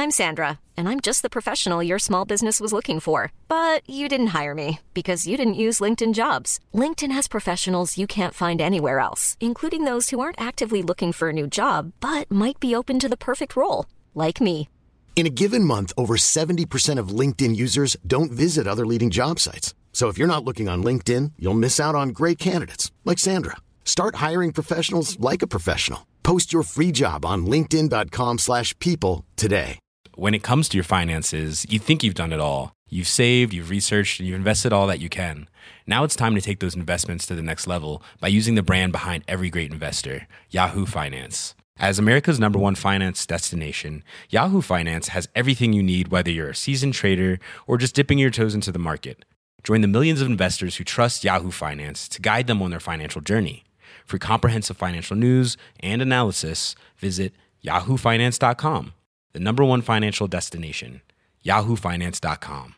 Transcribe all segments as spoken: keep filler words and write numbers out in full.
I'm Sandra, and I'm just the professional your small business was looking for. But you didn't hire me because you didn't use LinkedIn Jobs. LinkedIn has professionals you can't find anywhere else, including those who aren't actively looking for a new job, but might be open to the perfect role, like me. In a given month, over seventy percent of LinkedIn users don't visit other leading job sites. So if you're not looking on LinkedIn, you'll miss out on great candidates like Sandra. Start hiring professionals like a professional. Post your free job on linkedin dot com slash people today. When it comes to your finances, you think you've done it all. You've saved, you've researched, and you've invested all that you can. Now it's time to take those investments to the next level by using the brand behind every great investor, Yahoo Finance. As America's number one finance destination, Yahoo Finance has everything you need, whether you're a seasoned trader or just dipping your toes into the market. Join the millions of investors who trust Yahoo Finance to guide them on their financial journey. For comprehensive financial news and analysis, visit yahoo finance dot com, the number one financial destination, yahoo finance dot com.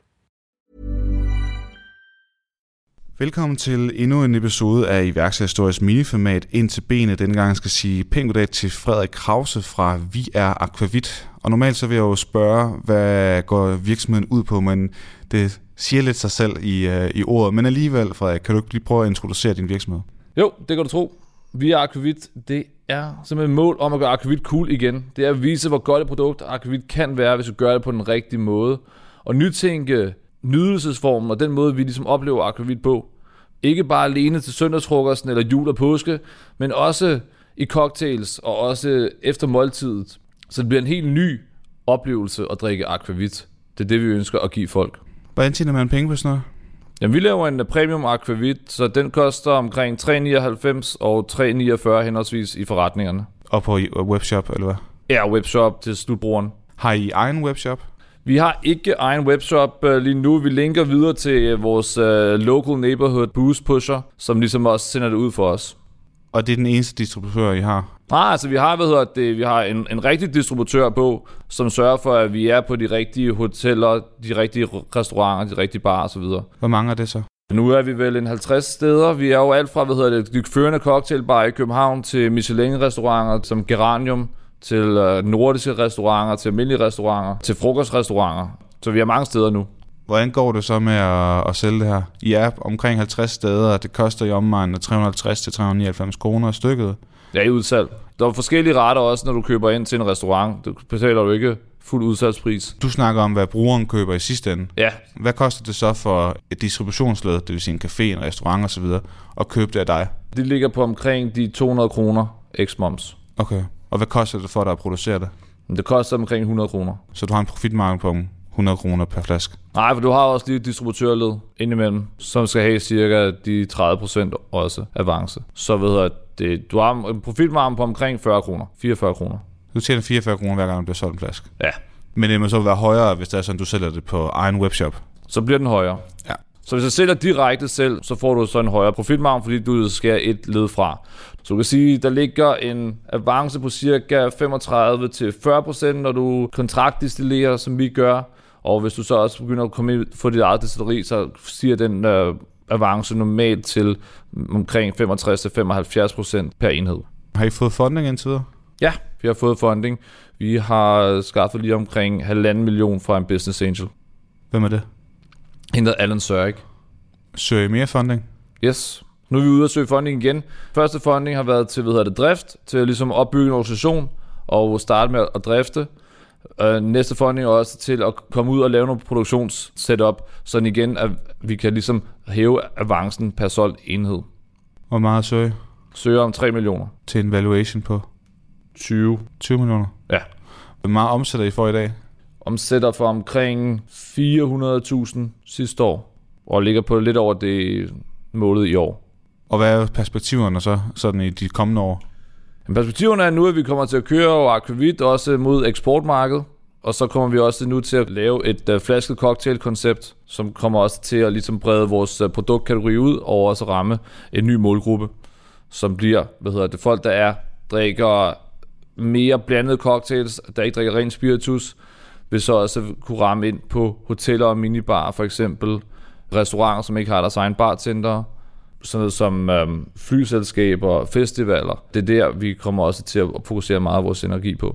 Velkommen til endnu en episode af iværksætterhistorisk miniformat Ind til benet. Denne gang skal jeg sige pænt goddag til Frederik Krause fra Vi er Aquavit. Og normalt så vil jeg jo spørge, hvad går virksomheden ud på, men det siger lidt sig selv i, uh, i ordet. Men alligevel, Frederik, kan du ikke lige prøve at introducere din virksomhed? Jo, det kan du tro. Vi er Aquavit. Det er simpelthen et mål om at gøre Aquavit cool igen. Det er at vise, hvor godt et produkt Aquavit kan være, hvis du gør det på den rigtige måde. Og nytænke nydelsesformen og den måde, vi ligesom oplever Aquavit på. Ikke bare alene til søndagsfrokosten eller jul og påske, men også i cocktails og også efter måltidet. Så det bliver en helt ny oplevelse at drikke Aquavit. Det er det, vi ønsker at give folk. Hvordan tjener man penge på sådan noget? Jamen, vi laver en premium Aquavit, så den koster omkring tre nioghalvfems og tre niogfyrre henholdsvis i forretningerne. Og på webshop, eller hvad? Ja, webshop til slutbrugeren. Har I egen webshop? Vi har ikke egen webshop uh, lige nu. Vi linker videre til vores uh, local neighborhood boost pusher, som ligesom også sender det ud for os. Og det er den eneste distributør, I har? Nej, altså vi har, hvad hedder det, vi har en, en rigtig distributør på, som sørger for, at vi er på de rigtige hoteller, de rigtige restauranter, de rigtige barer osv. Hvor mange er det så? Nu er vi vel en halvtreds steder. Vi er jo alt fra, hvad hedder det, de førende cocktailbarer i København til Michelin-restauranter som Geranium, til øh, nordiske restauranter, til almindelige restauranter, til frokostrestauranter. Så vi er mange steder nu. Hvordan går det så med at, at sælge det her? I er omkring halvtreds steder, og det koster i omegnen tre hundrede og halvtreds til tre hundrede og nioghalvfems kroner stykket. Ja, i udsalg. Der er forskellige rater også, når du køber ind til en restaurant. Du betaler du ikke fuld udsalgspris. Du snakker om, hvad brugeren køber i sidste ende. Ja. Hvad koster det så for et distributionsled, det vil sige en café, en restaurant osv., at købe det af dig? Det ligger på omkring de to hundrede kroner ex-moms. Okay. Og hvad koster det for dig at producere det? Det koster omkring hundrede kroner. Så du har en profitmargin på hundrede kroner per flaske? Nej, for du har også lige et distributørled indimellem, som skal have cirka de tredive procent også avance. Så ved jeg, det, du har en profitmargin på omkring fyrre kroner, fireogfyrre kroner. Du tjener fireogfyrre kroner hver gang, der bliver solgt en flaske? Ja. Men det må så være højere, hvis det er sådan, du sælger det på egen webshop? Så bliver den højere. Ja. Så hvis du sælger direkte selv, så får du så en højere profitmargin, fordi du skærer et led fra. Så du kan sige, der ligger en avance på cirka femogtredive til fyrre procent, når du kontraktdistillerer, som vi gør. Og hvis du så også begynder at komme ind få dit eget distilleri, så stiger den øh, avance normalt til omkring femogtres til femoghalvfjerds procent per enhed. Har I fået funding indtil videre? Ja, vi har fået funding. Vi har skaffet lige omkring halvanden million fra en business angel. Hvem er det? Han hedder Alan Sørik. Søger I mere funding? Yes. Nu er vi ude at søge funding igen. Første funding har været til, hvad hedder det, drift, til ligesom at opbygge en organisation og starte med at drifte. Uh, næste funding er også til at komme ud og lave nogle produktionssetup, så igen, at vi kan ligesom hæve avancen per solgt enhed. Hvor meget søger? Søger om tre millioner. Til en valuation på? tyve. tyve millioner? Ja. Hvor meget omsætter I for i dag? Omsætter for omkring fire hundrede tusind sidste år, og ligger på lidt over det målet i år. Og hvad er perspektiverne så sådan i de kommende år? Perspektiverne er nu, at vi kommer til at køre over Aquavit også mod eksportmarkedet, og så kommer vi også nu til at lave et uh, flasket cocktail-koncept, som kommer også til at ligesom brede vores uh, produktkategori ud og også ramme en ny målgruppe, som bliver, hvad hedder det, folk der er drikker mere blandede cocktails, der ikke drikker ren spiritus, vil så også kunne ramme ind på hoteller og minibarer, for eksempel restauranter, som ikke har deres egen bartender, sådan noget som øhm, flyselskaber og festivaler. Det er der, vi kommer også til at fokusere meget af vores energi på.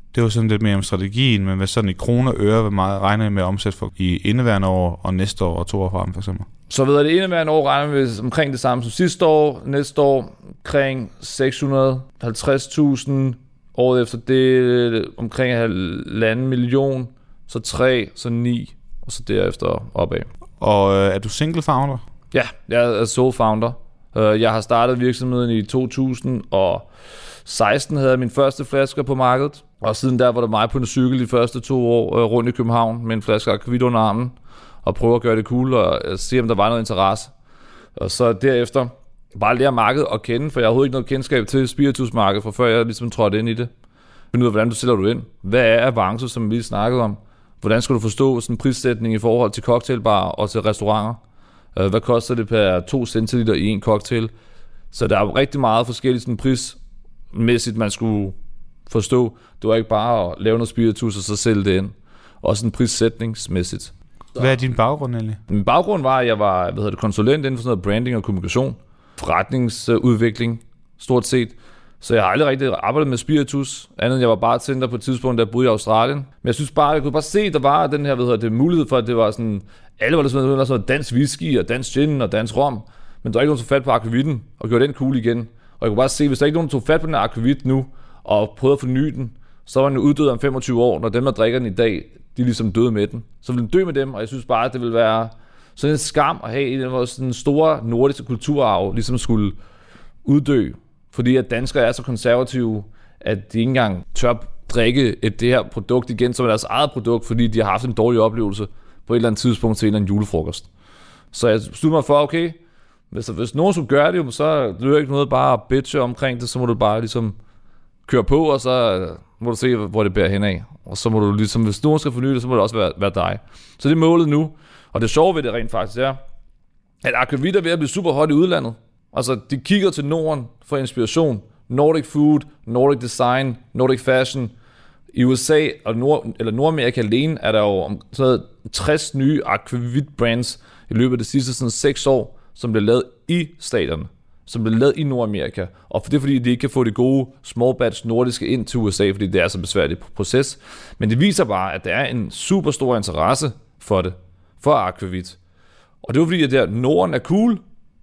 Det var sådan lidt mere om strategien, men hvad sådan i kroner og øre, hvor meget regner I med at omsætte for i indeværende år og næste år og to år frem for eksempel? Så ved jeg, det indeværende år regner vi omkring det samme som sidste år. Næste år omkring seks hundrede og halvtreds tusind. Året efter det omkring halvanden million. Så tre, så ni, og så derefter opad. Og øh, er du single founder? Ja, jeg er sole founder. Jeg har startet virksomheden i to tusind og seksten, havde jeg min første flasker på markedet. Og siden der var det mig på en cykel de første to år rundt i København med en flaske akvavit under armen. Og prøve at gøre det cool og se, om der var noget interesse. Og så derefter bare lære markedet at kende, for jeg har overhovedet ikke noget kendskab til spiritusmarkedet, for før jeg ligesom trådte ind i det. Finde ud af, hvordan du sælger du ind. Hvad er avance, som vi snakkede om? Hvordan skal du forstå sådan en prissætning i forhold til cocktailbar og til restauranter? Hvad koster det per to centiliter i en cocktail? Så der er rigtig meget forskelligt sådan prismæssigt, man skulle forstå. Det var ikke bare at lave noget spiritus og så sælge det ind. Også en prissætningsmæssigt. Hvad er din baggrund egentlig? Min baggrund var, at jeg var hvad hedder det, konsulent inden for sådan noget branding og kommunikation. Forretningsudvikling, stort set. Så jeg har aldrig rigtig arbejdet med spiritus, andet end jeg var bartender på et tidspunkt, der boede i Australien. Men jeg synes bare, jeg kunne bare se, at der var den her hvad hedder det, mulighed for, at det var sådan, alle var der sådan noget, sådan noget dansk whisky og dansk gin og dansk rom. Men der var ikke nogen, der tog fat på akvavitten og gjorde den cool igen. Og jeg kunne bare se, hvis der ikke nogen, der tog fat på den akvavit nu og prøvede at forny den, så var den jo uddød om femogtyve år, når dem, der drikker den i dag, de ligesom døde med den. Så ville den dø med dem, og jeg synes bare, at det ville være sådan en skam at have en af vores sådan store nordiske kulturarv, ligesom skulle uddø. Fordi at danskere er så konservative, at de ikke engang tør drikke et, det her produkt igen som deres eget produkt, fordi de har haft en dårlig oplevelse på et eller andet tidspunkt til en eller anden julefrokost. Så jeg besluttede mig for, okay, hvis, hvis nogen skulle gøre det, så er det ikke noget bare at bitche omkring det, så må du bare ligesom køre på, og så må du se, hvor det bærer henad. Og så må du ligesom, hvis nogen skal forny det, så må det også være, være dig. Så det er målet nu. Og det sjove ved det rent faktisk er, at akvavit er ved at blive super hot i udlandet. Altså, de kigger til Norden for inspiration. Nordic food, Nordic design, Nordic fashion. I U S A og Nord, eller Nordamerika alene er der jo sådan tres nye akvavit-brands i løbet af de sidste sådan seks år, som bliver lavet i staterne, som bliver lavet i Nordamerika. Og det er fordi, de ikke kan få de gode small batch nordiske ind til U S A, fordi det er så besværligt proces. Men det viser bare, at der er en super stor interesse for det, for akvavit. Og det er fordi, at der Norden er cool.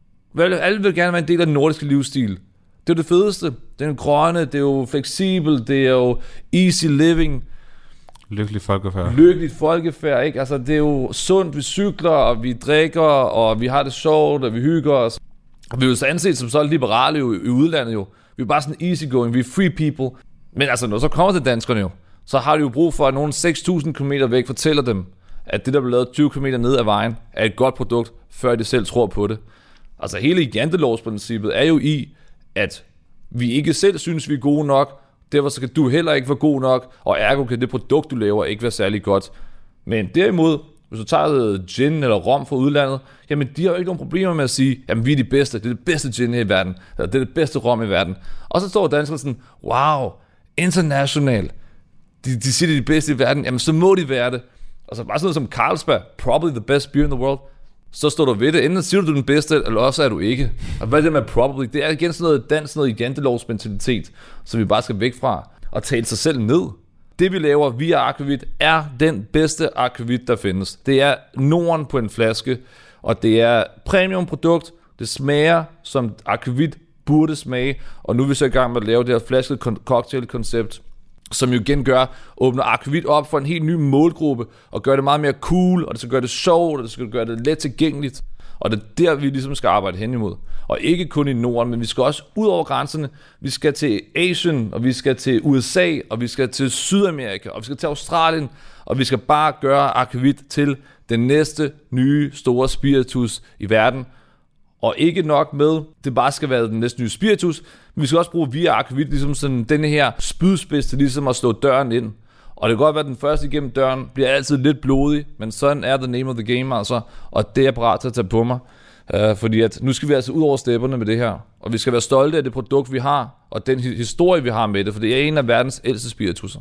Alle vil gerne være en del af den nordiske livsstil. Det er jo det fedeste. Det er jo grønne, det er jo fleksibel, det er jo easy living. Lykkelig folkefærd. Lykkeligt folkefærd, ikke? Altså, det er jo sundt, vi cykler, og vi drikker, og vi har det sjovt, og vi hygger os. Og vi er jo så anset som så liberale jo, i udlandet jo. Vi er bare sådan easygoing, vi er free people. Men altså, når så kommer til danskerne jo, så har de jo brug for, at nogen seks tusind kilometer væk fortæller dem, at det, der bliver lavet tyve kilometer ned ad vejen, er et godt produkt, før de selv tror på det. Altså hele jantelovsprincippet er jo i, at vi ikke selv synes, vi er gode nok, derfor så kan du heller ikke være god nok, og ergo kan det produkt, du laver, ikke være særlig godt. Men derimod, hvis du tager gin eller rom fra udlandet, jamen de har jo ikke nogen problemer med at sige, jamen vi er de bedste, det er det bedste gin i verden, eller det er det bedste rom i verden. Og så står danskerne sådan, wow, international, de, de siger det er de bedste i verden, jamen så må de være det. Altså bare sådan noget som Carlsberg, probably the best beer in the world. Så står du ved det. Enten siger du, du er den bedste, eller også er du ikke. Og hvad er det med probably? Det er igen sådan noget dans, sådan noget jantelovsmentalitet, som vi bare skal væk fra og tale sig selv ned. Det vi laver via akvavit er den bedste akvavit, der findes. Det er Norden på en flaske, og det er premium produkt. Det smager som akvavit burde smage, og nu er vi så i gang med at lave det her flasket cocktail-koncept, som jo igen gør, åbner akvavit op for en helt ny målgruppe, og gør det meget mere cool, og det skal gøre det sjovt, og det skal gøre det let tilgængeligt. Og det er der, vi ligesom skal arbejde hen imod. Og ikke kun i Norden, men vi skal også ud over grænserne. Vi skal til Asien, og vi skal til U S A, og vi skal til Sydamerika, og vi skal til Australien, og vi skal bare gøre akvavit til den næste nye store spiritus i verden. Og ikke nok med, det bare skal være den næste nye spiritus, men vi skal også bruge via akvavit ligesom sådan denne her spydspids til ligesom at slå døren ind. Og det kan godt være, at den første igennem døren bliver altid lidt blodig, men sådan er the name of the game altså, og det er jeg parat til at tage på mig. Uh, fordi at nu skal vi altså ud over stepperne med det her, og vi skal være stolte af det produkt, vi har, og den historie, vi har med det, for det er en af verdens ældste spiritusser.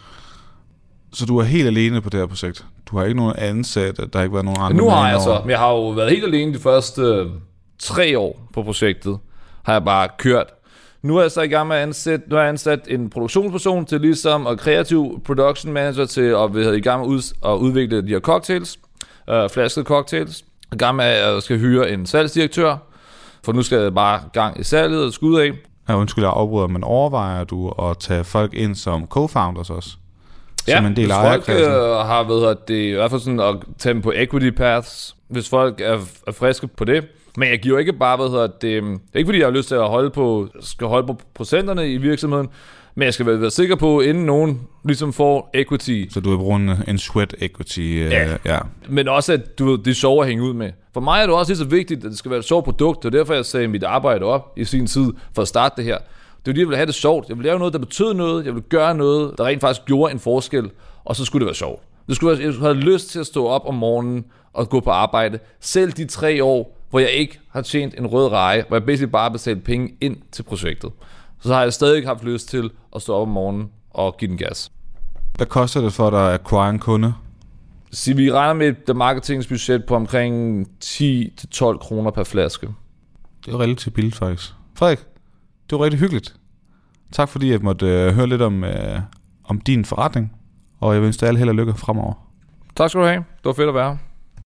Så du er helt alene på det her projekt? Du har ikke nogen ansat, der har ikke været nogen andre? Nu har jeg så, men jeg har jo været helt alene de første øh, tre år på projektet, har jeg bare kørt Nu er jeg så i gang med at ansætte, nu har jeg ansat en produktionsperson til ligesom, og kreativ production manager til at være i gang med ud, at udvikle de her cocktails, øh, flaskede cocktails. Jeg er i gang med at skal hyre en salgsdirektør, for nu skal jeg bare gang i salget og skud af. Ja, undskyld, jeg afbryder, men overvejer du at tage folk ind som co-founders også? Ja, som en del hvis af folk øh, har været det, i hvert fald sådan at tage dem på equity paths, hvis folk er, er friske på det. Men jeg giver ikke bare, hvad hedder det, det er ikke fordi jeg har lyst til at holde på, skal holde på procenterne i virksomheden, men jeg skal være, være sikker på, inden nogen ligesom får equity. Så du vil bruge en, en sweat equity? Ja. Øh, ja. Men også, at du ved, det er sjovt at hænge ud med. For mig er det også lige så vigtigt, at det skal være et sjovt produkt, og derfor jeg sagde mit arbejde op i sin tid for at starte det her. Det var lige, jeg ville have det sjovt. Jeg ville lave noget, der betød noget. Jeg ville gøre noget, der rent faktisk gjorde en forskel, og så skulle det være sjovt. Det skulle være, jeg havde lyst til at stå op om morgenen og gå på arbejde. Selv de tre år, hvor jeg ikke har tjent en rød reje, hvor jeg basically bare betalte penge ind til projektet. Så har jeg stadig haft lyst til at stå op om morgenen og give den gas. Hvad koster det for dig at acquire en kunde? Så vi regner med et marketingsbudget på omkring ti til tolv kroner per flaske. Det er jo relativt billigt faktisk. Frederik, det var rigtig hyggeligt. Tak fordi jeg måtte øh, høre lidt om, øh, om din forretning, og jeg vil ønske dig alle held og lykke fremover. Tak skal du have. Det var fedt at være her.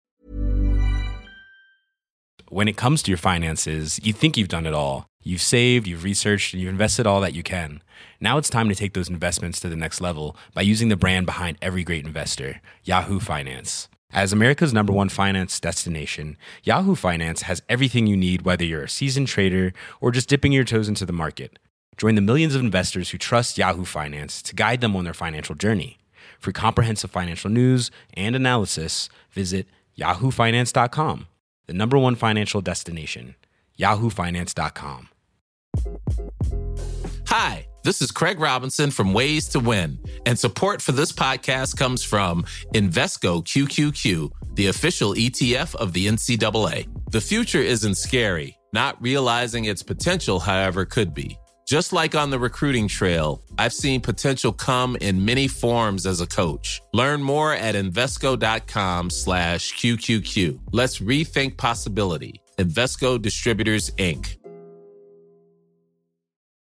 When it comes to your finances, you think you've done it all. You've saved, you've researched, and you've invested all that you can. Now it's time to take those investments to the next level by using the brand behind every great investor, Yahoo Finance. As America's number one finance destination, Yahoo Finance has everything you need, whether you're a seasoned trader or just dipping your toes into the market. Join the millions of investors who trust Yahoo Finance to guide them on their financial journey. For comprehensive financial news and analysis, visit yahoo finance dot com, the number one financial destination, yahoo finance dot com. Hi, this is Craig Robinson from Ways to Win, and support for this podcast comes from Invesco Q Q Q, the official E T F of the N C double A. The future isn't scary. Not realizing its potential, however, could be. Just like on the recruiting trail, I've seen potential come in many forms as a coach. Learn more at Invesco.com slash QQQ. Let's rethink possibility. Invesco Distributors, Incorporated.